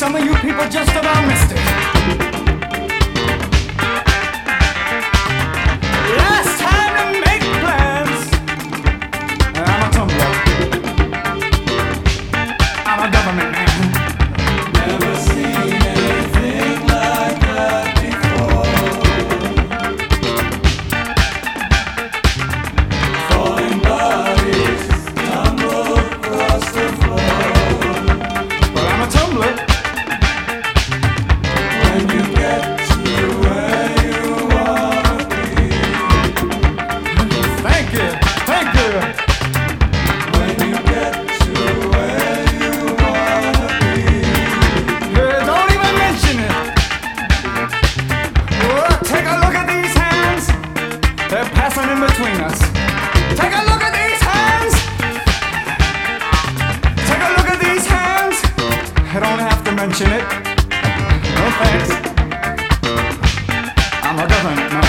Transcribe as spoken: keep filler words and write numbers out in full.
some of you people just about missed it. Last time to make plans. I'm a tumbler. I'm a government man. Never seen anything like that before. Falling bodies tumble across the floor. But I'm a tumbler. When you get to where you wanna be. Thank you, thank you. When you get to where you wanna be. Yeah, don't even mention it. Oh, take a look at these hands. They're passing in between us. Take a look at these hands. Take a look at these hands. I don't have to mention it. No thanks. I'm a government man.